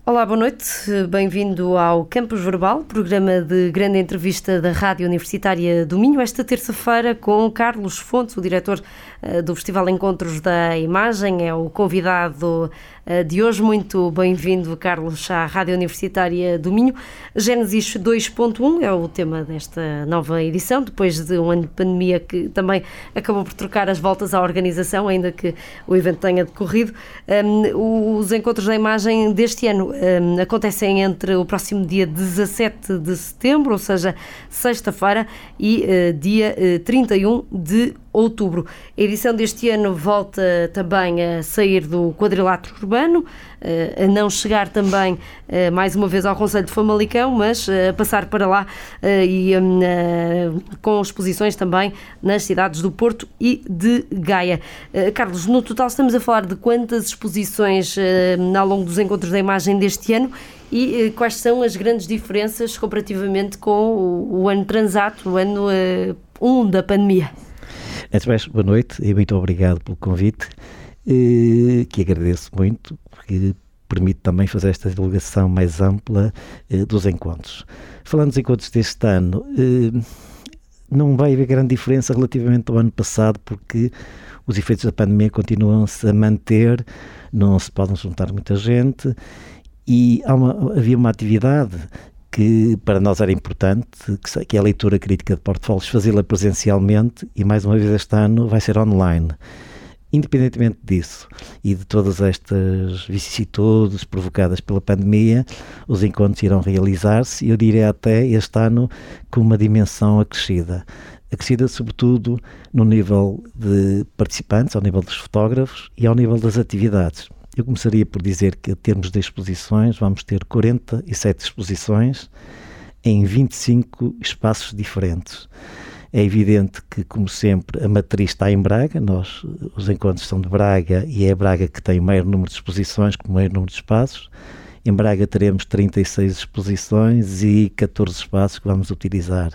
Olá, boa noite. Bem-vindo ao Campus Verbal, programa de grande entrevista da Rádio Universitária do Minho, esta terça-feira com Carlos Fontes, o diretor do Festival Encontros da Imagem, é o convidado de hoje. Muito bem-vindo, Carlos, à Rádio Universitária do Minho. Gênesis 2.1 é o tema desta nova edição, depois de um ano de pandemia que também acabou por trocar as voltas à organização, ainda que o evento tenha decorrido. Os Encontros da Imagem deste ano acontecem entre o próximo dia 17 de setembro, ou seja, sexta-feira, e dia 31 de outubro. A edição deste ano volta também a sair do quadrilátero urbano, a não chegar também mais uma vez ao Concelho de Famalicão, mas a passar para lá e com exposições também nas cidades do Porto e de Gaia. Carlos, no total estamos a falar de quantas exposições ao longo dos Encontros da Imagem deste ano e quais são as grandes diferenças comparativamente com o ano transato, o ano 1 da pandemia? Antes de mais, boa noite e muito obrigado pelo convite, que agradeço muito, porque permite também fazer esta divulgação mais ampla dos encontros. Falando dos encontros deste ano, não vai haver grande diferença relativamente ao ano passado, porque os efeitos da pandemia continuam-se a manter, não se podem juntar muita gente e havia uma atividade que para nós era importante, que é a leitura crítica de portfólios, fazê-la presencialmente e mais uma vez este ano vai ser online. Independentemente disso e de todas estas vicissitudes provocadas pela pandemia, os encontros irão realizar-se, eu diria até este ano com uma dimensão acrescida sobretudo no nível de participantes, ao nível dos fotógrafos e ao nível das atividades. Eu começaria por dizer que, em termos de exposições, vamos ter 47 exposições em 25 espaços diferentes. É evidente que, como sempre, a matriz está em Braga, os encontros são de Braga e é Braga que tem o maior número de exposições, com o maior número de espaços. Em Braga teremos 36 exposições e 14 espaços que vamos utilizar.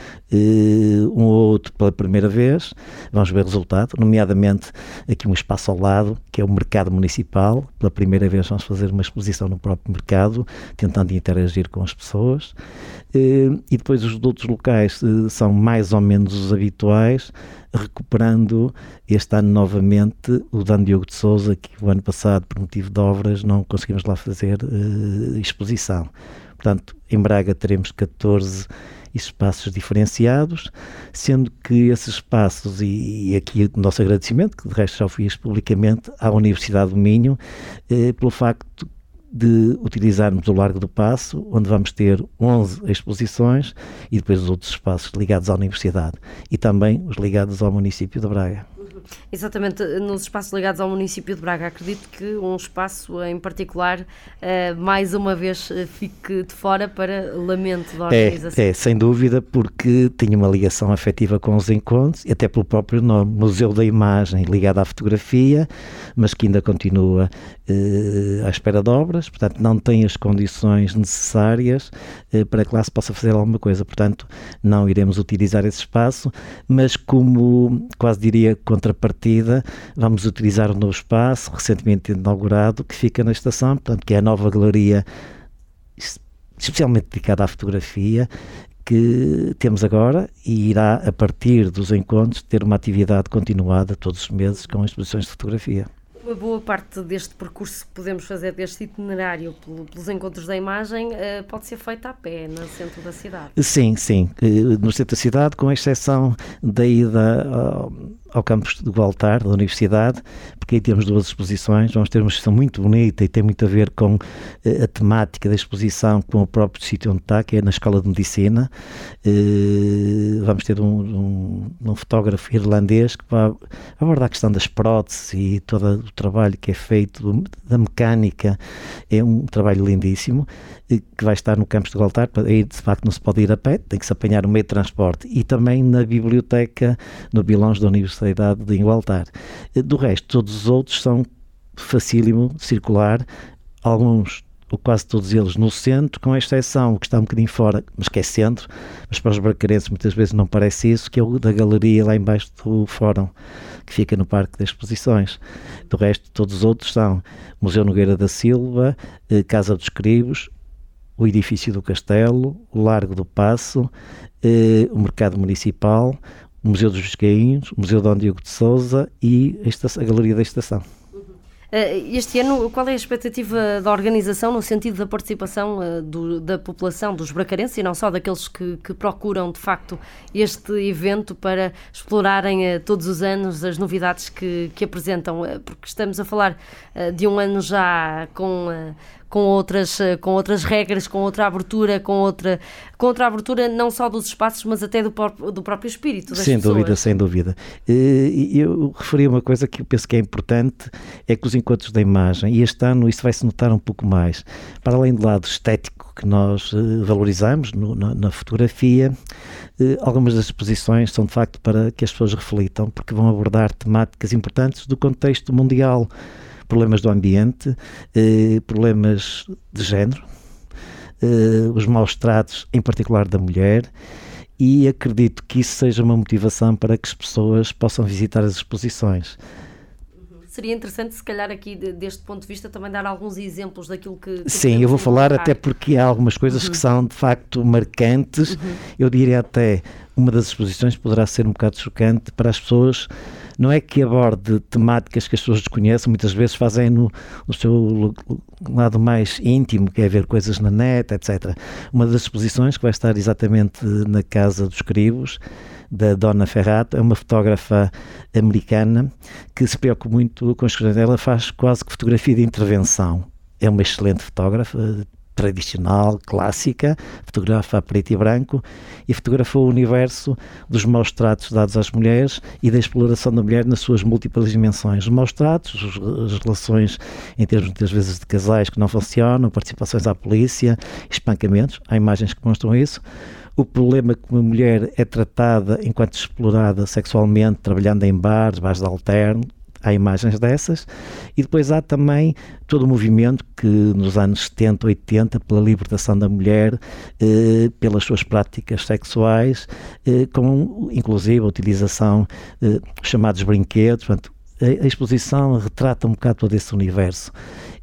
Um ou outro pela primeira vez, vamos ver o resultado, nomeadamente aqui um espaço ao lado, que é o Mercado Municipal. Pela primeira vez vamos fazer uma exposição no próprio mercado, tentando interagir com as pessoas. E depois os outros locais são mais ou menos os habituais, recuperando este ano novamente o Dan Diogo de Sousa, que o ano passado, por motivo de obras, não conseguimos lá fazer exposição. Portanto, em Braga teremos 14 espaços diferenciados, sendo que esses espaços, e aqui o nosso agradecimento, que de resto já o fiz publicamente, à Universidade do Minho, pelo facto de utilizarmos o Largo do Paço, onde vamos ter 11 exposições e depois os outros espaços ligados à Universidade e também os ligados ao município de Braga. Exatamente, nos espaços ligados ao município de Braga, acredito que um espaço em particular, mais uma vez, fique de fora para lamento da organização. Sem dúvida, porque tinha uma ligação afetiva com os encontros, e até pelo próprio nome, Museu da Imagem, ligado à fotografia, mas que ainda continua à espera de obras, portanto não tem as condições necessárias para que lá se possa fazer alguma coisa, portanto não iremos utilizar esse espaço, mas como quase diria contrapartida, vamos utilizar um novo espaço recentemente inaugurado que fica na estação, portanto que é a nova galeria especialmente dedicada à fotografia que temos agora e irá a partir dos encontros ter uma atividade continuada todos os meses com exposições de fotografia. Uma boa parte deste percurso que podemos fazer, deste itinerário pelos Encontros da Imagem, pode ser feita a pé, no centro da cidade. Sim, no centro da cidade, com exceção da ida ao campus de Gualtar, da Universidade, porque aí temos duas exposições. Vamos ter uma exposição muito bonita e tem muito a ver com a temática da exposição, com o próprio sítio onde está, que é na Escola de Medicina. Vamos ter um fotógrafo irlandês que vai abordar a questão das próteses e todo o trabalho que é feito da mecânica. É um trabalho lindíssimo que vai estar no campus de Gualtar. Aí de facto não se pode ir a pé, tem que se apanhar o meio de transporte, e também na biblioteca no Bilões da Universidade de Gualtar. Do resto, todos os outros são facílimo de circular, alguns ou quase todos eles, no centro, com exceção, o que está um bocadinho fora, mas que é centro, mas para os bracarenses muitas vezes não parece isso, que é o da galeria lá embaixo do Fórum, que fica no Parque das Exposições. Do resto, todos os outros são Museu Nogueira da Silva, Casa dos Cribos, o Edifício do Castelo, o Largo do Paço, o Mercado Municipal, o Museu dos Viscaínhos, o Museu Dom Diogo de Sousa e a Galeria da Estação. Este ano, qual é a expectativa da organização no sentido da participação da população, dos bracarenses e não só daqueles que procuram de facto este evento para explorarem todos os anos as novidades que apresentam? Porque estamos a falar de um ano já com outras regras, com outra abertura, com outra abertura não só dos espaços, mas até do próprio espírito das pessoas. Sem dúvida. Eu referi uma coisa que eu penso que é importante, é que os encontros da imagem, e este ano isso vai-se notar um pouco mais, para além do lado estético que nós valorizamos na fotografia, algumas das exposições são de facto para que as pessoas reflitam, porque vão abordar temáticas importantes do contexto mundial, problemas do ambiente, problemas de género, os maus tratos, em particular da mulher, e acredito que isso seja uma motivação para que as pessoas possam visitar as exposições. Seria interessante, se calhar, aqui deste ponto de vista, também dar alguns exemplos daquilo que sim, eu vou falar até porque há algumas coisas que são, de facto, marcantes. Eu diria até, uma das exposições poderá ser um bocado chocante para as pessoas. Não é que aborde temáticas que as pessoas desconhecem, muitas vezes fazem no seu lado mais íntimo, que é ver coisas na net, etc. Uma das exposições que vai estar exatamente na Casa dos Cribos, da Donna Ferrato, é uma fotógrafa americana que se preocupa muito com as coisas. Ela faz quase que fotografia de intervenção. É uma excelente fotógrafa, tradicional, clássica, fotografa a preto e branco e fotografou o universo dos maus tratos dados às mulheres e da exploração da mulher nas suas múltiplas dimensões. Os maus tratos, as relações em termos muitas vezes de casais que não funcionam, participações à polícia, espancamentos, há imagens que mostram isso. O problema que uma mulher é tratada enquanto explorada sexualmente, trabalhando em bares de alterno, há imagens dessas, e depois há também todo o movimento que nos anos 70, 80, pela libertação da mulher, pelas suas práticas sexuais, com inclusive a utilização dos chamados brinquedos. Portanto, a exposição retrata um bocado todo esse universo.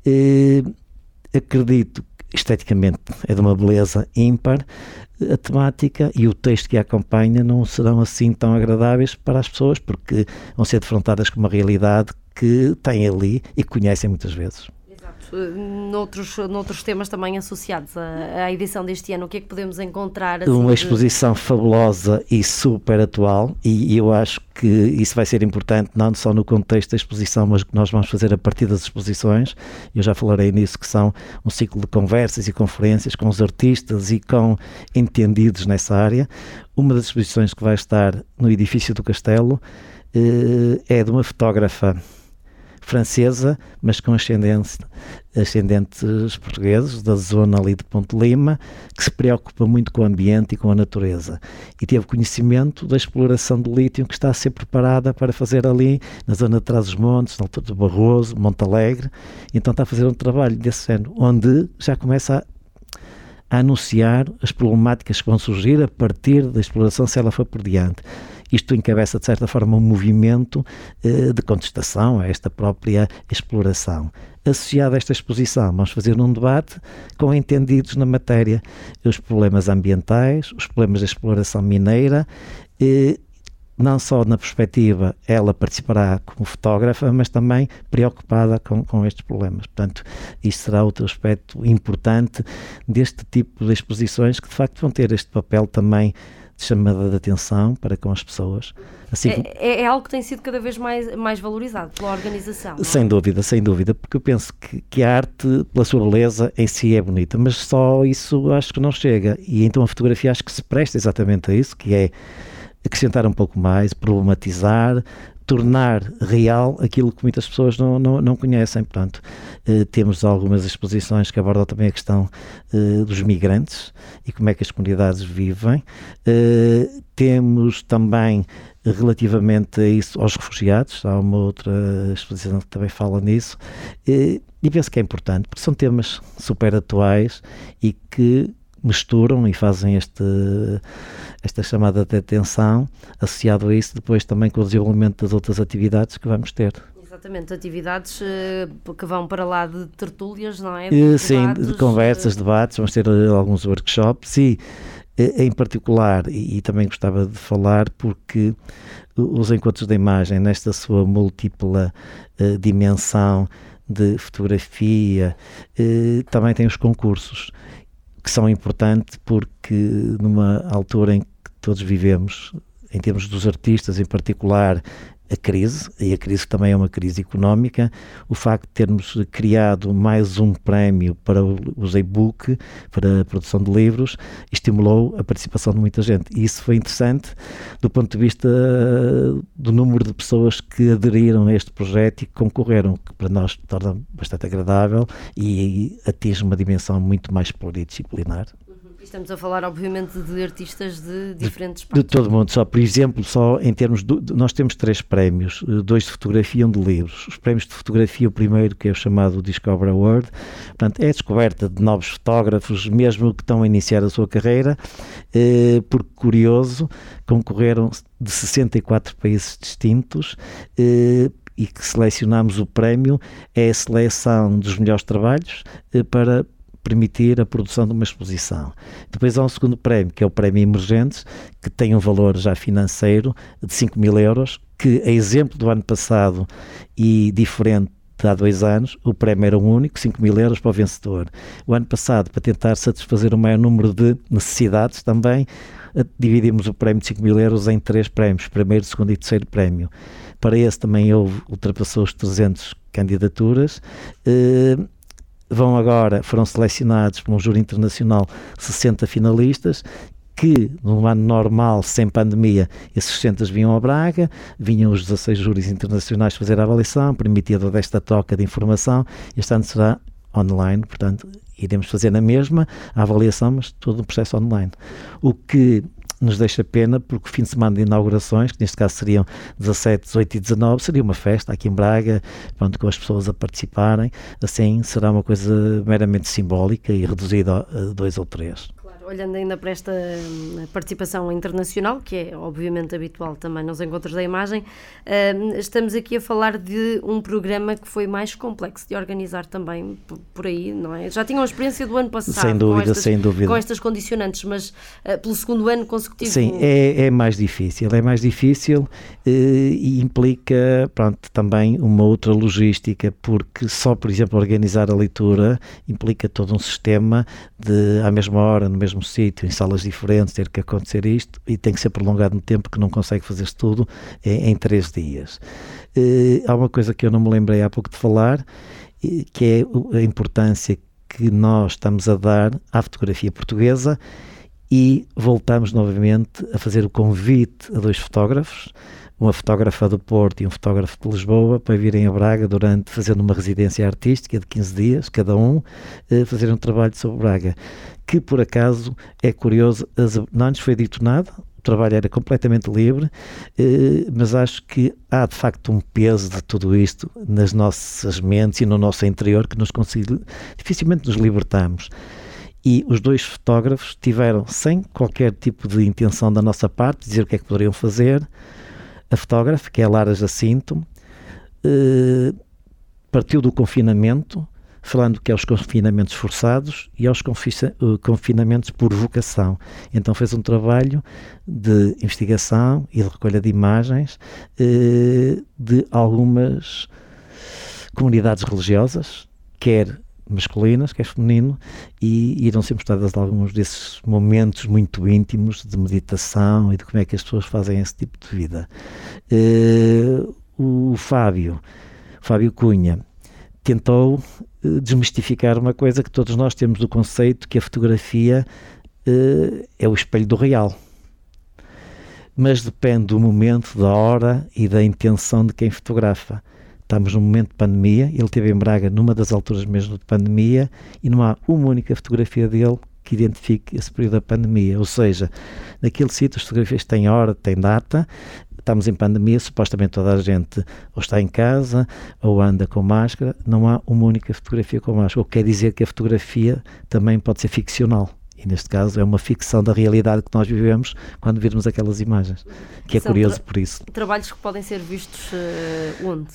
Acredito que esteticamente é de uma beleza ímpar. A temática e o texto que a acompanha não serão assim tão agradáveis para as pessoas, porque vão ser defrontadas com uma realidade que têm ali e que conhecem muitas vezes. Exato. Noutros temas também associados à edição deste ano, o que é que podemos encontrar? Assim, uma exposição fabulosa e super atual, e eu acho que isso vai ser importante não só no contexto da exposição, mas que nós vamos fazer a partir das exposições. Eu já falarei nisso, que são um ciclo de conversas e conferências com os artistas e com entendidos nessa área. Uma das exposições que vai estar no Edifício do Castelo é de uma fotógrafa francesa, mas com ascendentes portugueses, da zona ali de Ponte Lima, que se preocupa muito com o ambiente e com a natureza. E teve conhecimento da exploração do lítio que está a ser preparada para fazer ali, na zona de Trás-os-Montes, na altura do Barroso, Monte Alegre. Então está a fazer um trabalho desse ano, onde já começa a anunciar as problemáticas que vão surgir a partir da exploração, se ela for por diante. Isto encabeça, de certa forma, um movimento de contestação a esta própria exploração. Associado a esta exposição, vamos fazer um debate com entendidos na matéria, os problemas ambientais, os problemas da exploração mineira, não só na perspectiva, ela participará como fotógrafa, mas também preocupada com estes problemas. Portanto, isso será outro aspecto importante deste tipo de exposições que, de facto, vão ter este papel também de chamada de atenção para com as pessoas. Assim é algo que tem sido cada vez mais valorizado pela organização. Sem dúvida, porque eu penso que a arte, pela sua beleza, em si é bonita, mas só isso acho que não chega. E então a fotografia acho que se presta exatamente a isso, que é acrescentar um pouco mais, problematizar, tornar real aquilo que muitas pessoas não conhecem. Portanto, temos algumas exposições que abordam também a questão dos migrantes e como é que as comunidades vivem. Temos também, relativamente a isso, aos refugiados, há uma outra exposição que também fala nisso, e penso que é importante, porque são temas super atuais e que misturam e fazem esta chamada de atenção, associado a isso depois também com o desenvolvimento das outras atividades que vamos ter. Exatamente, atividades que vão para lá de tertúlias, não é? Sim, de conversas, debates, vamos ter alguns workshops e, em particular, e também gostava de falar, porque os encontros da imagem, nesta sua múltipla dimensão de fotografia, também tem os concursos, que são importantes porque numa altura em que todos vivemos, em termos dos artistas em particular, a crise, e a crise também é uma crise económica, o facto de termos criado mais um prémio para os e-book, para a produção de livros, estimulou a participação de muita gente. E isso foi interessante do ponto de vista do número de pessoas que aderiram a este projeto e que concorreram, que para nós torna bastante agradável e atinge uma dimensão muito mais pluridisciplinar. Estamos a falar, obviamente, de artistas de diferentes partes. De todo mundo. Só, por exemplo, só em termos nós temos 3 prémios, 2 de fotografia e 1 de livros. Os prémios de fotografia, o primeiro, que é o chamado Discover Award, portanto, é a descoberta de novos fotógrafos, mesmo que estão a iniciar a sua carreira, porque, curioso, concorreram de 64 países distintos, e que selecionamos o prémio, é a seleção dos melhores trabalhos para permitir a produção de uma exposição. Depois há um segundo prémio, que é o Prémio Emergentes, que tem um valor já financeiro de 5.000 euros, que, a exemplo do ano passado e diferente há 2 anos, o prémio era um único, 5.000 euros para o vencedor. O ano passado, para tentar satisfazer o maior número de necessidades também, dividimos o prémio de 5.000 euros em 3 prémios, primeiro, segundo e terceiro prémio. Para esse também ultrapassou os 300 candidaturas. Foram selecionados por um júri internacional 60 finalistas, que num ano normal, sem pandemia, esses 60 vinham a Braga, vinham os 16 júris internacionais fazer a avaliação, permitia toda esta troca de informação. Este ano será online, portanto, iremos fazer na mesma a avaliação, mas todo o processo online. O que nos deixa pena, porque o fim de semana de inaugurações, que neste caso seriam 17, 18 e 19, seria uma festa aqui em Braga, pronto, com as pessoas a participarem, assim será uma coisa meramente simbólica e reduzida a 2 ou 3. Olhando ainda para esta participação internacional, que é obviamente habitual também nos encontros da imagem, estamos aqui a falar de um programa que foi mais complexo de organizar também por aí, não é? Já tinham a experiência do ano passado, sem dúvida. Com estas condicionantes, mas pelo segundo ano consecutivo... Sim, é mais difícil e implica, pronto, também uma outra logística, porque só, por exemplo, organizar a leitura implica todo um sistema de, à mesma hora, no mesmo sítio, em salas diferentes, ter que acontecer isto, e tem que ser prolongado no tempo, que não consegue fazer tudo em 3 dias. Há uma coisa que eu não me lembrei há pouco de falar, que é a importância que nós estamos a dar à fotografia portuguesa, e voltamos novamente a fazer o convite a 2 fotógrafos, uma fotógrafa do Porto e um fotógrafo de Lisboa, para virem a Braga fazendo uma residência artística de 15 dias, cada um, fazer um trabalho sobre Braga, que por acaso é curioso, não nos foi dito nada, o trabalho era completamente livre, mas acho que há de facto um peso de tudo isto nas nossas mentes e no nosso interior que dificilmente nos libertamos. E os 2 fotógrafos tiveram, sem qualquer tipo de intenção da nossa parte, dizer o que é que poderiam fazer. A fotógrafa, que é a Lara Jacinto, partiu do confinamento, falando que aos confinamentos forçados e aos confinamentos por vocação. Então fez um trabalho de investigação e de recolha de imagens de algumas comunidades religiosas, quer masculinas, quer feminino, e irão ser mostradas alguns desses momentos muito íntimos de meditação e de como é que as pessoas fazem esse tipo de vida. O Fábio Cunha tentou desmistificar uma coisa que todos nós temos do conceito, que a fotografia é o espelho do real. mas depende do momento, da hora e da intenção de quem fotografa. Estamos num momento de pandemia, ele esteve em Braga numa das alturas mesmo de pandemia e não há uma única fotografia dele que identifique esse período da pandemia, ou seja, naquele sítio as fotografias têm hora, têm data, estamos em pandemia, supostamente toda a gente ou está em casa ou anda com máscara, não há uma única fotografia com máscara, o que quer dizer que a fotografia também pode ser ficcional. E neste caso é uma ficção da realidade que nós vivemos quando virmos aquelas imagens, que é curioso por isso. Trabalhos que podem ser vistos onde?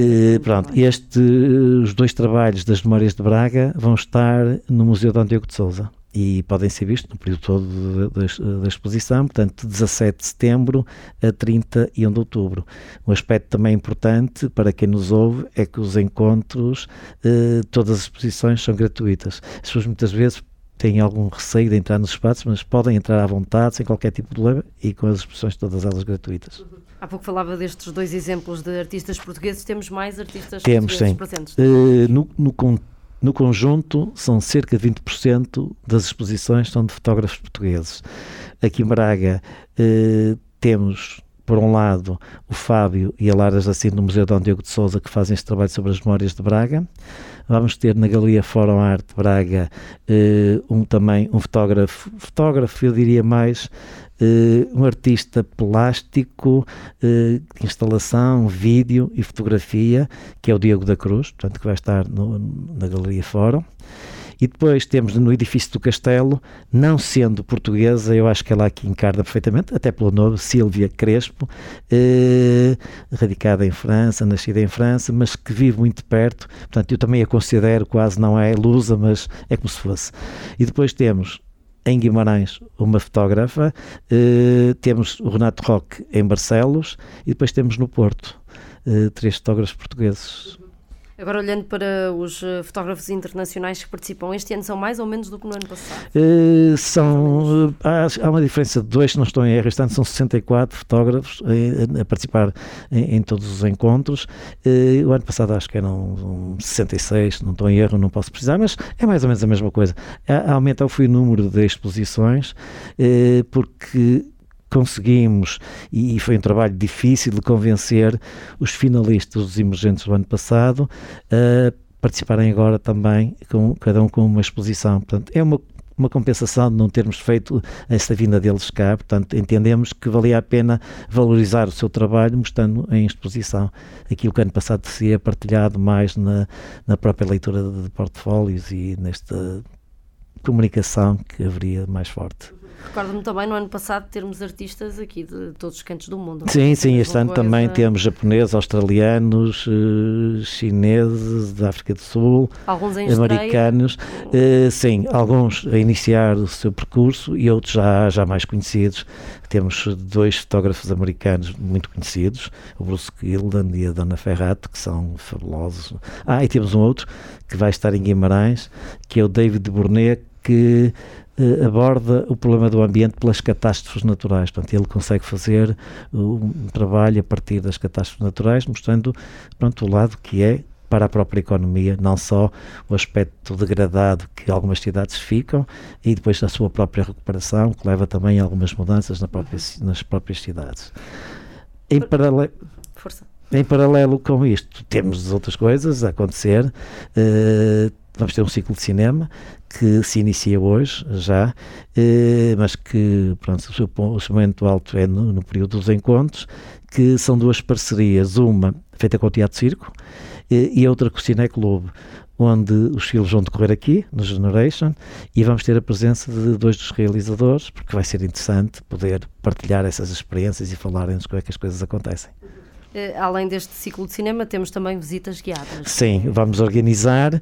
Os 2 trabalhos das Memórias de Braga vão estar no Museu Dom Diogo de Sousa e podem ser vistos no período todo da exposição, portanto, de 17 de setembro a 31 de outubro. Um aspecto também importante para quem nos ouve é que os encontros, todas as exposições são gratuitas. As pessoas muitas vezes têm algum receio de entrar nos espaços, mas podem entrar à vontade, sem qualquer tipo de problema, e com as exposições todas elas gratuitas. Há pouco falava destes 2 exemplos de artistas portugueses, temos mais artistas portugueses presentes? No conjunto, são cerca de 20% das exposições são de fotógrafos portugueses. Aqui em Braga temos, por um lado, o Fábio e a Lara Jacinto no Museu Dom Diogo de Sousa, que fazem este trabalho sobre as memórias de Braga. Vamos ter na Galeria Fórum Arte de Braga também um fotógrafo, eu diria mais, um artista plástico, instalação, vídeo e fotografia, que é o Diego da Cruz, portanto, que vai estar na Galeria Fórum. E depois temos no Edifício do Castelo, não sendo portuguesa, eu acho que ela aqui encarna perfeitamente, até pelo nome, Sílvia Crespo, radicada em França, nascida em França, mas que vive muito perto, portanto eu também a considero quase, não é lusa, mas é como se fosse. E depois temos em Guimarães uma fotógrafa, temos o Renato Roque em Barcelos e depois temos no Porto 3 fotógrafos portugueses. Agora, olhando para os fotógrafos internacionais que participam, este ano são mais ou menos do que no ano passado? Há uma diferença de 2, se não estou em erro, este ano são 64 fotógrafos a participar em todos os encontros. O ano passado acho que eram 66, se não estou em erro, não posso precisar, mas é mais ou menos a mesma coisa. Aumentou foi o número de exposições, porque conseguimos, e foi um trabalho difícil de convencer os finalistas dos emergentes do ano passado a participarem agora também, cada um com uma exposição. Portanto, é uma compensação de não termos feito essa vinda deles cá, portanto, entendemos que valia a pena valorizar o seu trabalho mostrando em exposição aquilo que ano passado seria partilhado mais na própria leitura de portfólios e nesta comunicação que haveria mais forte. Recordo-me também no ano passado termos artistas aqui de todos os cantos do mundo. Sim, este ano também temos japoneses, australianos, chineses, da África do Sul, alguns em americanos, sim, alguns a iniciar o seu percurso e outros já mais conhecidos. Temos 2 fotógrafos americanos muito conhecidos, o Bruce Gilden e a Dona Ferrato, que são fabulosos. E temos um outro que vai estar em Guimarães, que é o David Burnet, que aborda o problema do ambiente pelas catástrofes naturais. Portanto, ele consegue fazer um trabalho a partir das catástrofes naturais, mostrando, o lado que é para a própria economia, não só o aspecto degradado que algumas cidades ficam e depois a sua própria recuperação, que leva também a algumas mudanças nas próprias cidades. Em paralelo com isto, temos outras coisas a acontecer. Vamos ter um ciclo de cinema que se inicia hoje já, mas que o seu momento alto é no período dos encontros, que são 2 parcerias, uma feita com o Teatro Circo e a outra com o Cine Clube, onde os filmes vão decorrer aqui, no Generation, e vamos ter a presença de 2 dos realizadores, porque vai ser interessante poder partilhar essas experiências e falarem-nos como é que as coisas acontecem. Além deste ciclo de cinema, temos também visitas guiadas. Sim, vamos organizar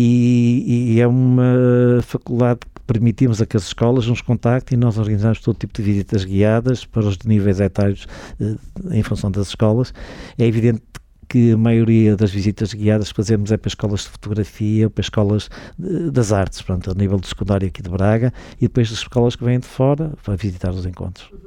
e é uma faculdade que permitimos a que as escolas nos contactem e nós organizamos todo tipo de visitas guiadas para os níveis etários em função das escolas. É evidente que a maioria das visitas guiadas que fazemos é para escolas de fotografia, para escolas das artes, a nível do secundário aqui de Braga, e depois das escolas que vêm de fora, para visitar os encontros.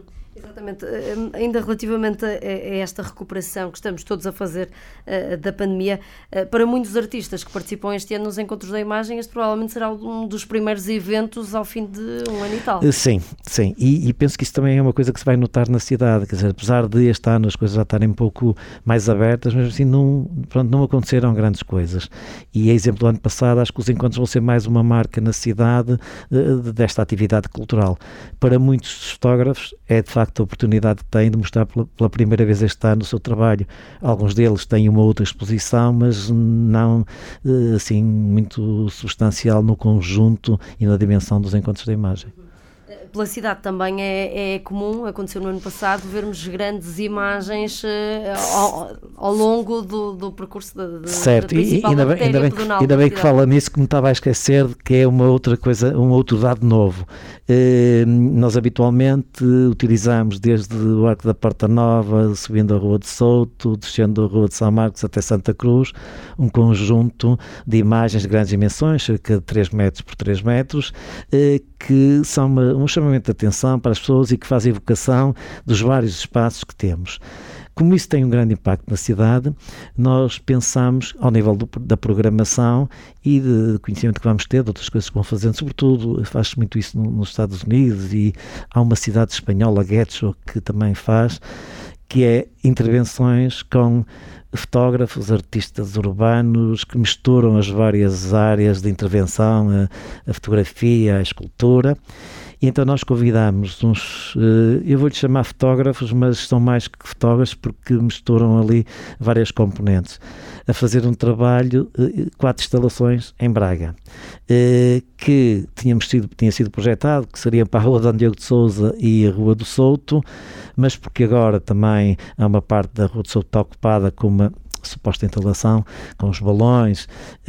Exatamente. Ainda relativamente a esta recuperação que estamos todos a fazer da pandemia, para muitos artistas que participam este ano nos Encontros da Imagem, este provavelmente será um dos primeiros eventos ao fim de um ano e tal. Sim. E penso que isso também é uma coisa que se vai notar na cidade, quer dizer, apesar de este ano as coisas já estarem um pouco mais abertas, mas assim não aconteceram grandes coisas. E a exemplo do ano passado, acho que os encontros vão ser mais uma marca na cidade desta atividade cultural. Para muitos fotógrafos é de facto a oportunidade que têm de mostrar pela primeira vez este ano o seu trabalho. Alguns deles têm uma outra exposição, mas não assim muito substancial no conjunto e na dimensão dos Encontros da Imagem. Pela cidade também é comum, aconteceu no ano passado, vermos grandes imagens ao longo do percurso certo, da principal ainda bem que fala nisso, que me estava a esquecer de que é uma outra coisa, um outro dado novo. Nós habitualmente utilizamos desde o Arco da Porta Nova, subindo a Rua de Souto, descendo a Rua de São Marcos até Santa Cruz, um conjunto de imagens de grandes dimensões, cerca de 3 metros por 3 metros, que são um chamamento de atenção para as pessoas e que fazem evocação dos vários espaços que temos. Como isso tem um grande impacto na cidade, nós pensamos, ao nível da programação e de conhecimento que vamos ter, de outras coisas que vão fazendo, sobretudo faz-se muito isso nos Estados Unidos, e há uma cidade espanhola, Getxo, que também faz, que é intervenções com fotógrafos, artistas urbanos que misturam as várias áreas de intervenção, a fotografia, a escultura. E então nós convidamos eu vou-lhe chamar fotógrafos, mas são mais que fotógrafos porque misturam ali várias componentes, a fazer um trabalho, 4 instalações em Braga, que tinha sido projetado, que seriam para a Rua Dom Diogo de Sousa e a Rua do Souto, mas porque agora também há uma parte da Rua do Souto que está ocupada com uma suposta instalação, com os balões.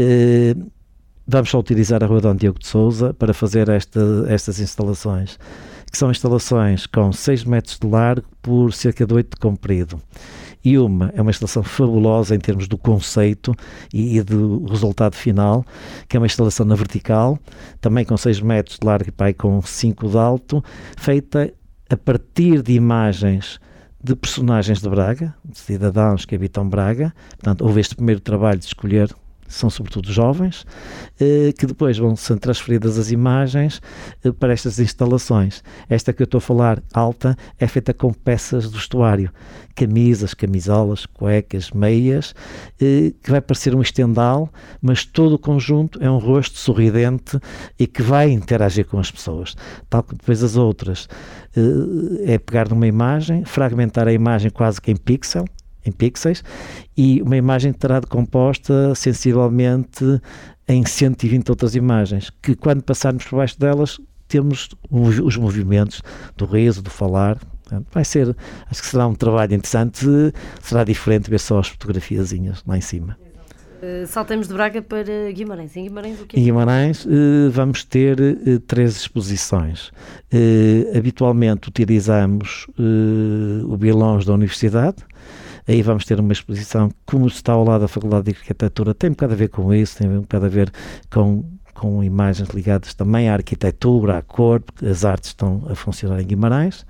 Vamos só utilizar a Rua Dom Diogo de Sousa para fazer estas instalações, que são instalações com 6 metros de largo por cerca de 8 de comprido. E é uma instalação fabulosa em termos do conceito e do resultado final, que é uma instalação na vertical, também com 6 metros de largo e com 5 de alto, feita a partir de imagens de personagens de Braga, de cidadãos que habitam Braga. Portanto, houve este primeiro trabalho de escolher, são sobretudo jovens, que depois vão ser transferidas as imagens para estas instalações. Esta que eu estou a falar, alta, é feita com peças do vestuário, camisas, camisolas, cuecas, meias, que vai parecer um estendal, mas todo o conjunto é um rosto sorridente e que vai interagir com as pessoas. Tal que depois as outras é pegar numa imagem, fragmentar a imagem quase que em pixels, e uma imagem terá decomposta sensivelmente em 120 outras imagens, que quando passarmos por baixo delas temos os movimentos do riso, do falar. Acho que será um trabalho interessante, será diferente ver só as fotografiazinhas lá em cima. Saltamos de Braga para Guimarães. Em Guimarães o quê? Em Guimarães vamos ter 3 exposições. Habitualmente utilizamos o Bilões da Universidade. Aí vamos ter uma exposição, como está ao lado da Faculdade de Arquitetura, tem um bocado a ver com isso, tem um bocado a ver com imagens ligadas também à arquitetura, à cor, porque as artes estão a funcionar em Guimarães.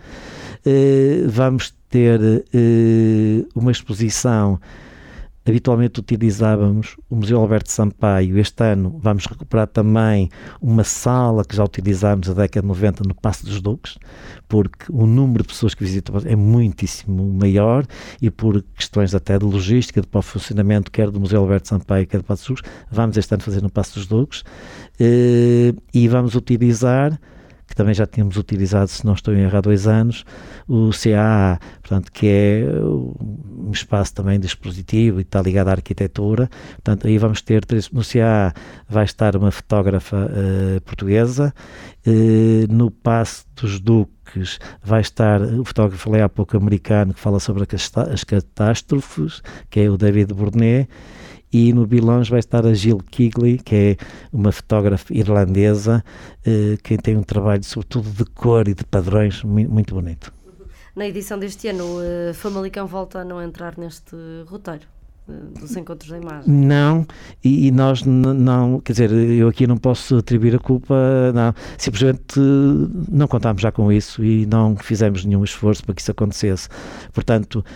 Vamos ter uma exposição. Habitualmente utilizávamos o Museu Alberto Sampaio. Este ano vamos recuperar também uma sala que já utilizámos na década de 90 no Paço dos Duques, porque o número de pessoas que visitam é muitíssimo maior e por questões até de logística, de funcionamento, quer do Museu Alberto Sampaio, quer do Paço dos Duques, vamos este ano fazer no Paço dos Duques, e vamos utilizar, que também já tínhamos utilizado, se não estou errado, há 2 anos, o CAA, portanto, que é um espaço também de expositivo e está ligado à arquitetura. Portanto, aí vamos ter, no CAA vai estar uma fotógrafa portuguesa, no Paço dos Duques vai estar o fotógrafo, falei há pouco, americano, que fala sobre as catástrofes, que é o David Burnet. E no Bilões vai estar a Jill Kigley, que é uma fotógrafa irlandesa, que tem um trabalho sobretudo de cor e de padrões muito bonito. Na edição deste ano, Famalicão volta a não entrar neste roteiro? dos encontros da imagem? Não, e nós não, quer dizer, eu aqui não posso atribuir a culpa, não, simplesmente não contámos já com isso e não fizemos nenhum esforço para que isso acontecesse. Portanto,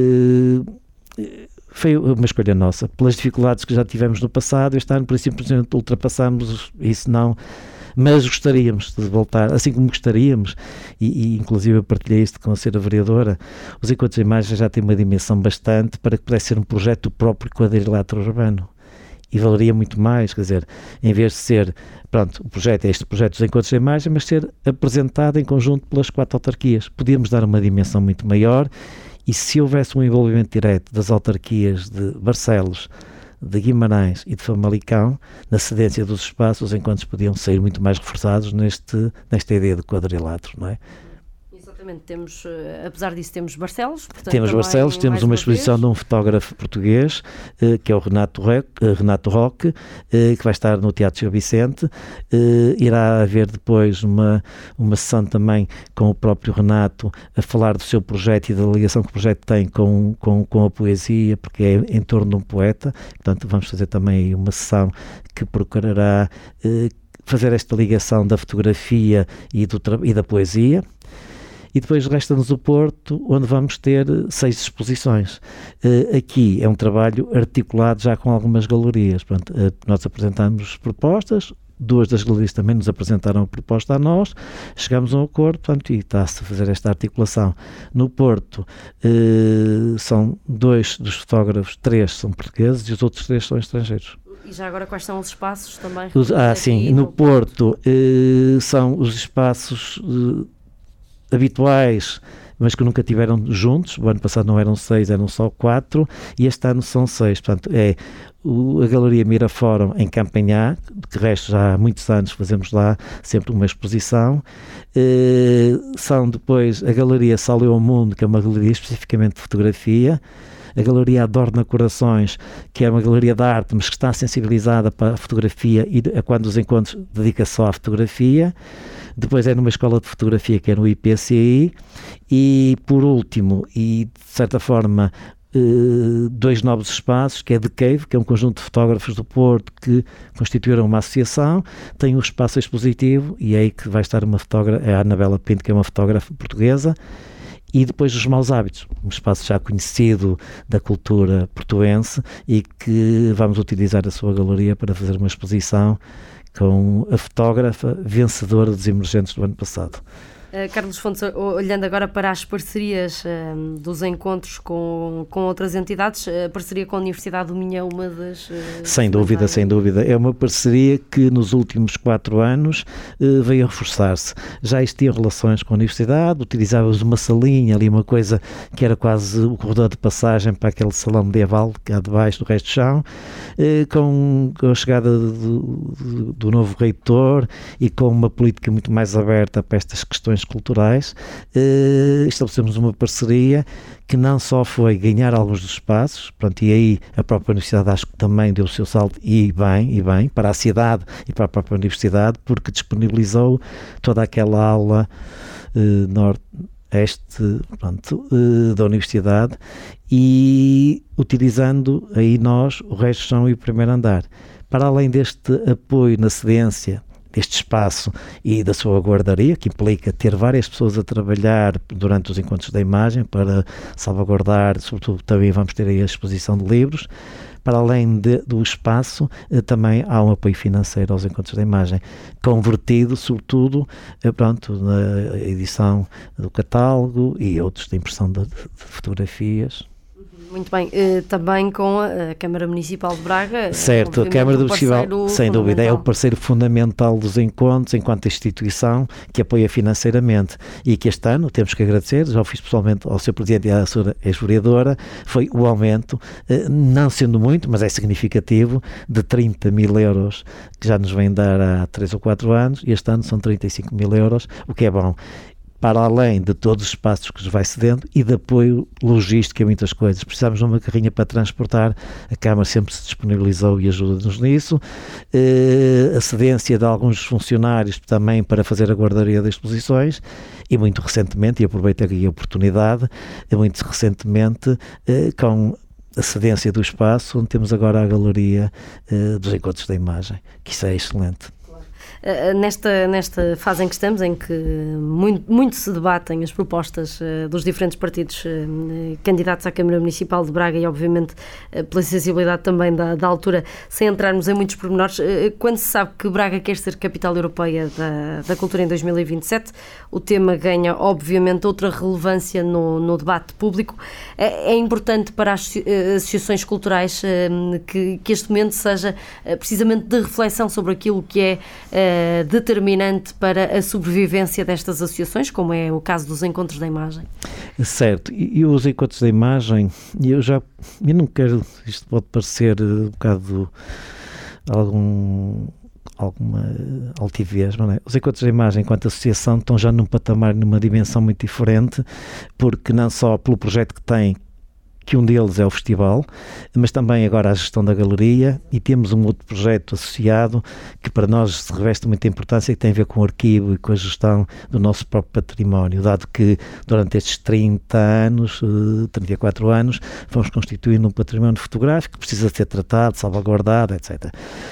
foi uma escolha nossa. Pelas dificuldades que já tivemos no passado, este ano, por isso, simplesmente ultrapassamos isso, não. Mas gostaríamos de voltar, assim como gostaríamos, e inclusive eu partilhei isto com a senhora vereadora, os encontros de imagem já têm uma dimensão bastante para que pudesse ser um projeto próprio quadrilátero urbano. E valeria muito mais, quer dizer, em vez de ser, pronto, o projeto é este projeto dos encontros de imagem, mas ser apresentado em conjunto pelas 4 autarquias. Podíamos dar uma dimensão muito maior e se houvesse um envolvimento direto das autarquias de Barcelos, de Guimarães e de Famalicão, na cedência dos espaços, os encontros podiam sair muito mais reforçados nesta ideia de quadrilátero, não é? Exatamente, apesar disso temos Barcelos. Portanto, temos Barcelos, temos uma exposição de um fotógrafo português, que é o Renato Roque, que vai estar no Teatro Gil Vicente. Irá haver depois uma sessão também com o próprio Renato a falar do seu projeto e da ligação que o projeto tem com a poesia, porque é em torno de um poeta. Portanto, vamos fazer também uma sessão que procurará fazer esta ligação da fotografia e da poesia. E depois resta-nos o Porto, onde vamos ter 6 exposições. Aqui é um trabalho articulado já com algumas galerias. Portanto, nós apresentamos propostas, 2 das galerias também nos apresentaram a proposta a nós, chegamos a um acordo, portanto, e está-se a fazer esta articulação. No Porto, são 2 dos fotógrafos, 3 são portugueses e os outros 3 são estrangeiros. E já agora quais são os espaços também? Sim, no Porto são os espaços habituais, mas que nunca tiveram juntos. O ano passado não eram 6, eram só 4, e este ano são 6. Portanto, é a Galeria Mirafórum em Campanhã, de resto já há muitos anos fazemos lá sempre uma exposição. São depois a Galeria Saleu ao Mundo, que é uma galeria especificamente de fotografia, a Galeria Adorna Corações, que é uma galeria de arte, mas que está sensibilizada para a fotografia e a quando os encontros dedica-se só à fotografia. Depois é numa escola de fotografia que é no IPCI e, por último, e de certa forma, 2 novos espaços, que é The Cave, que é um conjunto de fotógrafos do Porto que constituíram uma associação, tem um espaço expositivo e é aí que vai estar uma fotógrafa, é a Anabela Pinto, que é uma fotógrafa portuguesa. E depois os Maus Hábitos, um espaço já conhecido da cultura portuense e que vamos utilizar a sua galeria para fazer uma exposição com a fotógrafa vencedora dos Emergentes do ano passado. Carlos Fontes, olhando agora para as parcerias dos encontros com outras entidades, a parceria com a Universidade do Minho é uma das... Sem dúvida. É uma parceria que nos últimos 4 anos veio a reforçar-se. Já existiam relações com a Universidade, utilizávamos uma salinha ali, uma coisa que era quase o corredor de passagem para aquele salão medieval que há debaixo do resto do chão. Com a chegada do novo reitor e com uma política muito mais aberta para estas questões culturais, estabelecemos uma parceria que não só foi ganhar alguns dos espaços, pronto, e aí a própria Universidade acho que também deu o seu salto e bem, para a cidade e para a própria Universidade, porque disponibilizou toda aquela aula nordeste, da Universidade, e utilizando aí nós o resto do chão e o primeiro andar. Para além deste apoio na cedência deste espaço e da sua guardaria, que implica ter várias pessoas a trabalhar durante os encontros da imagem para salvaguardar, sobretudo também vamos ter aí a exposição de livros. Para além do espaço, também há um apoio financeiro aos encontros da imagem, convertido, sobretudo, na edição do catálogo e outros de impressão de fotografias. Muito bem, também com a Câmara Municipal de Braga. Certo, a Câmara Municipal, sem dúvida, é o parceiro fundamental dos encontros enquanto instituição que apoia financeiramente e que este ano, temos que agradecer, já o fiz pessoalmente ao Sr. Presidente e à Sra. Ex-Vereadora, foi o aumento, não sendo muito, mas é significativo, de 30 mil euros que já nos vem dar há 3 ou 4 anos e este ano são 35 mil euros, o que é bom. Para além de todos os espaços que nos vai cedendo e de apoio logístico a muitas coisas. Precisamos de uma carrinha para transportar, a Câmara sempre se disponibilizou e ajuda-nos nisso. A cedência de alguns funcionários também para fazer a guardaria das exposições e muito recentemente, e aproveito aqui a oportunidade, muito recentemente com a cedência do espaço, onde temos agora a galeria dos encontros da imagem, que isso é excelente. Nesta fase em que estamos, em que muito se debatem as propostas dos diferentes partidos candidatos à Câmara Municipal de Braga e, obviamente, pela sensibilidade também da altura, sem entrarmos em muitos pormenores, quando se sabe que Braga quer ser capital europeia da cultura em 2027, o tema ganha, obviamente, outra relevância no debate público. É importante para as associações culturais que este momento seja precisamente de reflexão sobre aquilo que é determinante para a sobrevivência destas associações, como é o caso dos encontros da imagem. Certo, e os encontros da imagem, eu não quero, isto pode parecer um bocado alguma altivez, não é? Os encontros da imagem, enquanto associação, estão já num patamar, numa dimensão muito diferente, porque não só pelo projeto que tem, que um deles é o festival, mas também agora a gestão da galeria, e temos um outro projeto associado que para nós se reveste muita importância, que tem a ver com o arquivo e com a gestão do nosso próprio património, dado que durante estes 34 anos, fomos constituindo um património fotográfico que precisa ser tratado, salvaguardado, etc.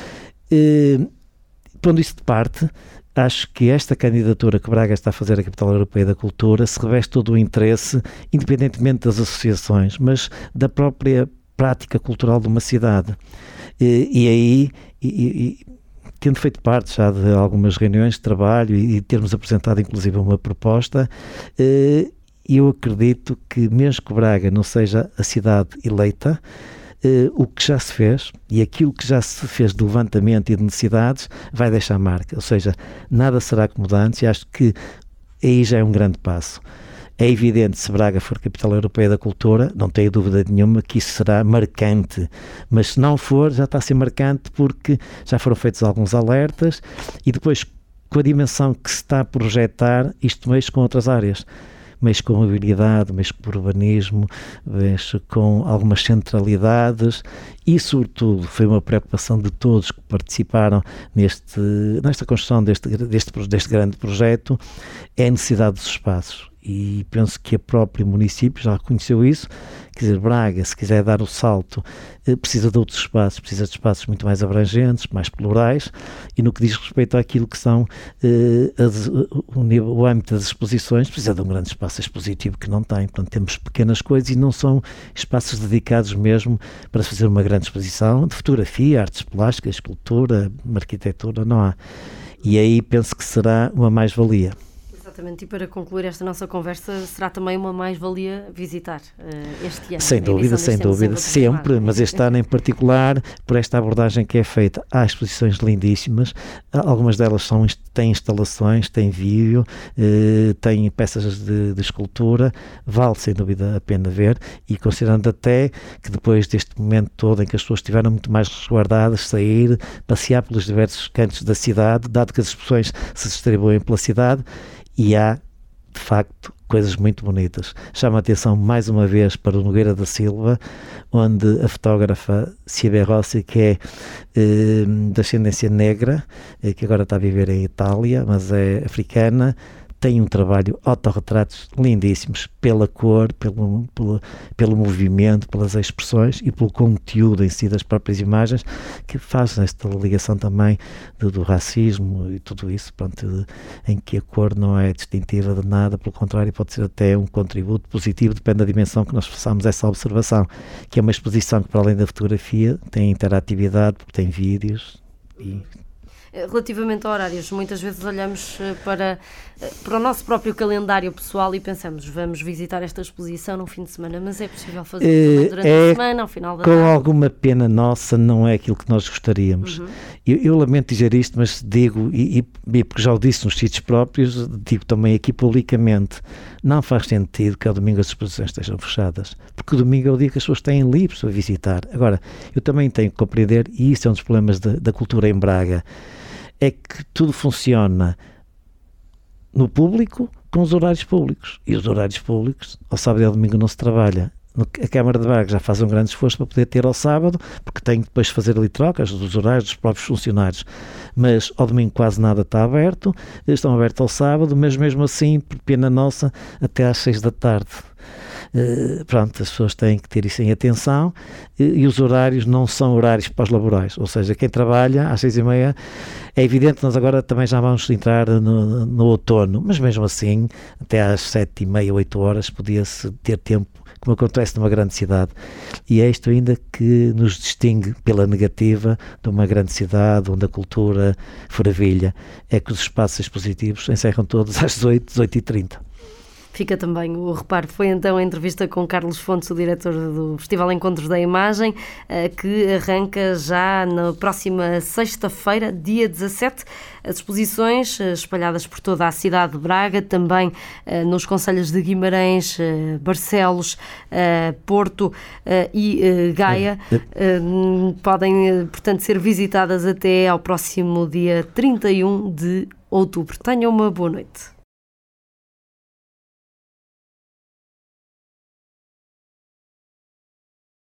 Pondo isso de parte, acho que esta candidatura que Braga está a fazer à Capital Europeia da Cultura se reveste todo o interesse, independentemente das associações, mas da própria prática cultural de uma cidade. E tendo feito parte já de algumas reuniões de trabalho e termos apresentado inclusive uma proposta, eu acredito que mesmo que Braga não seja a cidade eleita, o que já se fez e aquilo que já se fez de levantamento e de necessidades vai deixar marca, ou seja, nada será acomodante, e acho que aí já é um grande passo. É evidente, se Braga for capital europeia da cultura, não tenho dúvida nenhuma que isso será marcante, mas se não for, já está a ser marcante porque já foram feitos alguns alertas e depois, com a dimensão que se está a projetar, isto mexe com outras áreas. Mexe com mobilidade, mexe com urbanismo, mexe com algumas centralidades e, sobretudo, foi uma preocupação de todos que participaram nesta construção deste grande projeto, é a necessidade dos espaços. E penso que o próprio município já reconheceu isso. Quer dizer, Braga, se quiser dar o salto, precisa de outros espaços, precisa de espaços muito mais abrangentes, mais plurais, e no que diz respeito àquilo que são o âmbito das exposições, precisa de um grande espaço expositivo que não tem. Portanto, temos pequenas coisas e não são espaços dedicados mesmo para fazer uma grande exposição de fotografia, artes plásticas, escultura, arquitetura, não há. E aí penso que será uma mais-valia. Exatamente, e para concluir esta nossa conversa, será também uma mais-valia visitar este ano. Sem dúvida, sempre, mas este ano em particular, por esta abordagem que é feita, há exposições lindíssimas, algumas delas têm instalações, têm vídeo, têm peças de escultura, vale sem dúvida a pena ver, e considerando até que depois deste momento todo em que as pessoas estiveram muito mais resguardadas, sair, passear pelos diversos cantos da cidade, dado que as exposições se distribuem pela cidade, e há, de facto, coisas muito bonitas. Chama a atenção mais uma vez para o Nogueira da Silva, onde a fotógrafa Cibe Rossi, que é de ascendência negra, que agora está a viver em Itália, mas é africana, tem um trabalho, autorretratos lindíssimos, pela cor, pelo movimento, pelas expressões e pelo conteúdo em si das próprias imagens, que faz esta ligação também do racismo e tudo isso, pronto, em que a cor não é distintiva de nada, pelo contrário, pode ser até um contributo positivo, depende da dimensão que nós façamos essa observação, que é uma exposição que, para além da fotografia, tem interatividade, porque tem vídeos e... Relativamente a horários, muitas vezes olhamos para o nosso próprio calendário pessoal e pensamos, vamos visitar esta exposição no fim de semana, mas é possível fazer durante a semana, ao final da tarde? Com alguma pena nossa, não é aquilo que nós gostaríamos. Uhum. Eu lamento dizer isto, mas digo, e porque já o disse nos sítios próprios, digo também aqui publicamente, não faz sentido que ao domingo as exposições estejam fechadas, porque o domingo é o dia que as pessoas têm livres para visitar. Agora, eu também tenho que compreender, e isso é um dos problemas da cultura em Braga, é que tudo funciona no público com os horários públicos. E os horários públicos, ao sábado e ao domingo não se trabalha. A Câmara de Braga já faz um grande esforço para poder ter ao sábado, porque tem que depois fazer ali trocas dos horários dos próprios funcionários. Mas ao domingo quase nada está aberto, estão abertos ao sábado, mas mesmo assim, por pena nossa, até às 6 da tarde. Pronto, as pessoas têm que ter isso em atenção, e os horários não são horários pós-laborais, ou seja, quem trabalha às 6h30, é evidente que nós agora também já vamos entrar no outono, mas mesmo assim, até às 7h30, 8 horas, podia-se ter tempo, como acontece numa grande cidade, e é isto ainda que nos distingue pela negativa de uma grande cidade onde a cultura fervilha, é que os espaços expositivos encerram todos às 18h30. Fica também o reparo. Foi então a entrevista com Carlos Fontes, o diretor do Festival Encontros da Imagem, que arranca já na próxima sexta-feira, dia 17. As exposições espalhadas por toda a cidade de Braga, também nos concelhos de Guimarães, Barcelos, Porto e Gaia, podem, portanto, ser visitadas até ao próximo dia 31 de outubro. Tenham uma boa noite.